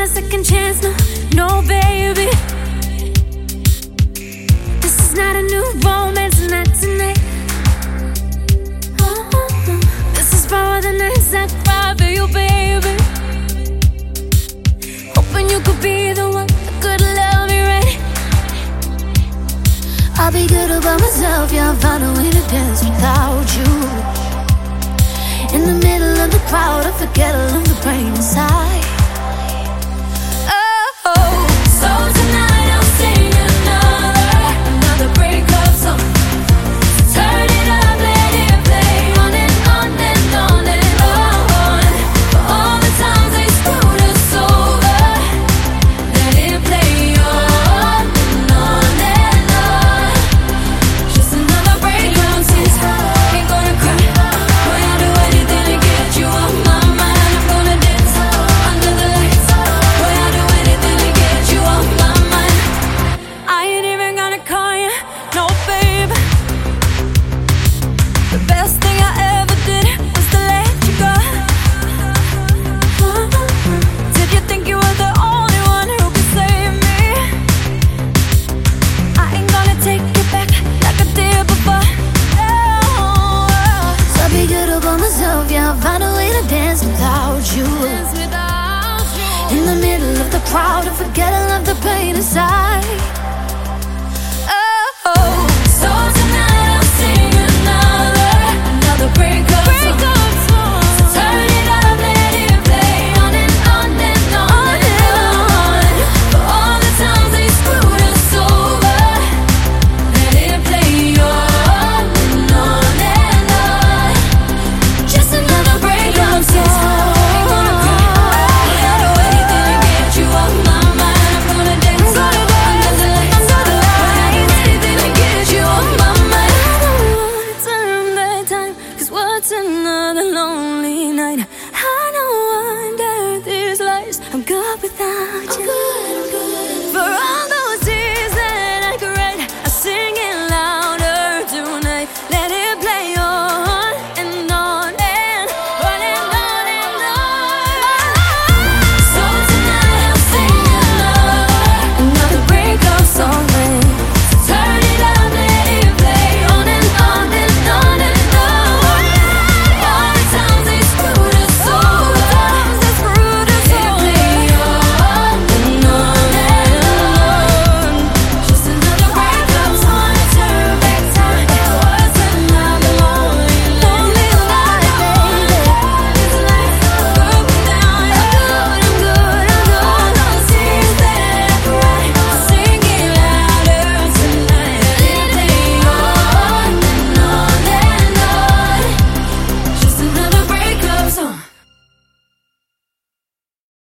second chance, no, no, baby. This is not a new romance, not tonight. This is for the nights I cry for you, baby. Hoping you could be the one that could love me right. I'll be good about myself, yeah, I'll find a way to dance without you. In the middle of the crowd, I forget all of the pain inside. Oh, so tonight I'll sing another breakup song. Turn it up, let it play on and on and on and on. For all the times they screwed us over, let it play on and on and on. Just another breakup song. Ain't gonna cry, boy, I'll do anything to get you off my mind. I'm gonna dance under the lights, boy, I'll do anything to get you off my mind. I ain't even gonna call you, no, babe. The best thing I ever did was to let you go. Did you think you were the only one who could save me? I ain't gonna take it back like I did before. So I'll be good about myself, yeah, I'll find a way to dance without you. In the middle of the crowd, I forget all of the pain inside.